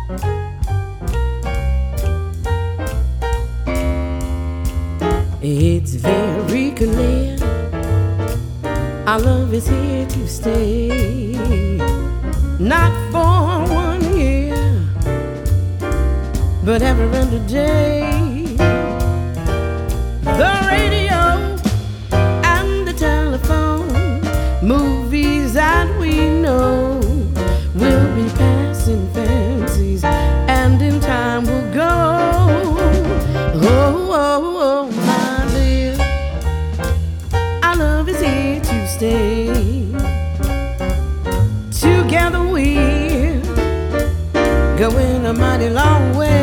It's very clear our love is here to stay. Not for 1 year, but every other day. The radio and the telephone, movies that we know will be passing fancies, and in time will go. Oh, oh, oh, my dear, our love is here to stay. Together we're going a mighty long way.